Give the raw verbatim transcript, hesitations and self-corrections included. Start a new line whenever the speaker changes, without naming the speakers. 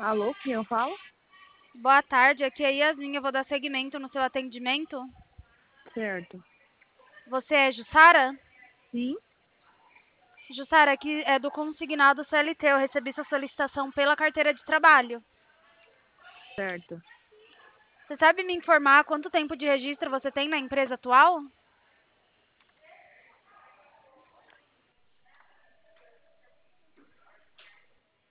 Alô, quem eu falo?
Boa tarde, aqui é a Yasmin, eu vou dar seguimento no seu atendimento.
Certo.
Você é Jussara?
Sim,
Jussara, aqui é do consignado C L T, eu recebi sua solicitação pela carteira de trabalho.
certo.
Você sabe me informar quanto tempo de registro você tem na empresa atual?